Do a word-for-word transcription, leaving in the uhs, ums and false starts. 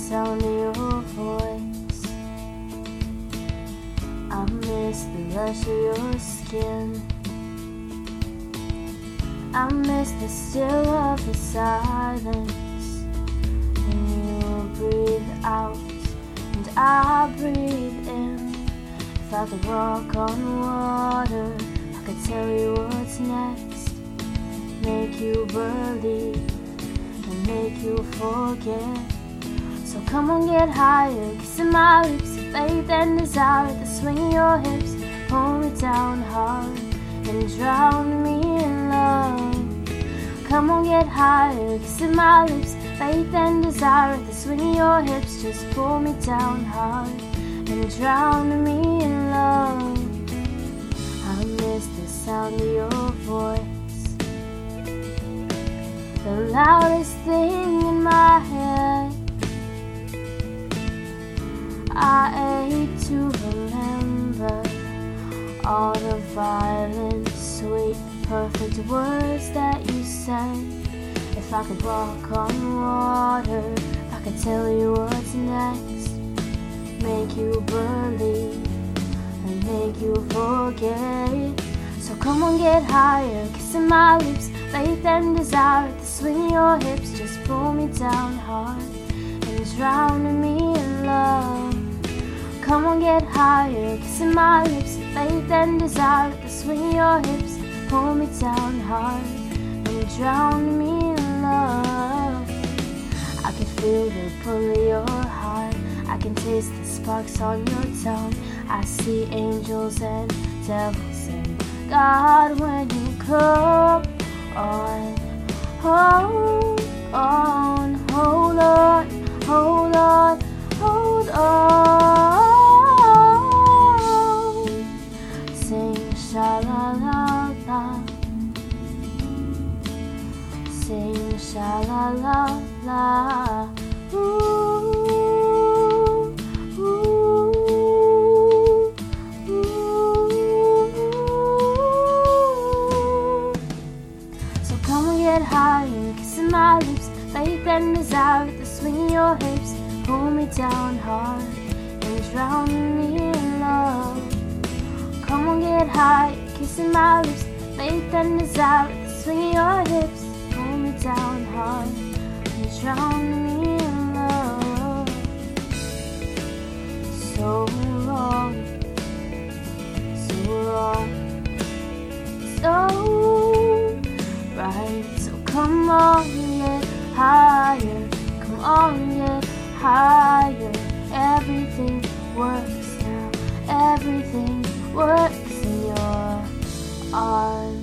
sound of your voice. I miss the rush of your skin. I miss the still of the silence when you breathe out and I breathe in. If I could walk on water, I could tell you what's next, make you believe and make you forget. So come on, get higher, kissing my lips, faith and desire, the swing of your hips, pull me down hard and drown me in love. Come on, get higher, kissing my lips, faith and desire, the swing of your hips, just pull me down hard and drown me in love. I miss the sound of your voice, the loudest thing in my head. I hate to remember all the violent, sweet, perfect words that you said. If I could walk on water, if I could tell you what's next, make you believe and make you forget. So come on, get higher, kissing my lips, faith and desire, the swing of your hips, just pull me down hard and drown me in love. Come on, get higher, kissing my lips, faith and desire, the swing of your hips, pull me down hard and drown me in love. I can feel the pull of your heart, I can taste the sparks on your tongue. I see angels and devils and God when you come on. Hold on, hold on, hold on, hold on. Sing sha-la-la-la, sing sha-la-la-la. Ooh, ooh, ooh. So come and get higher, kissing my lips, faith and desire, the swing of your hips, pull me down hard and drown me in love. Come on, get high, kissing my lips, faith and desire, the swing of your hips, pull me down hard and drown me in love. So long, so wrong, so right. So come on, get higher, come on, get higher. Everything works now, everything works in your arms.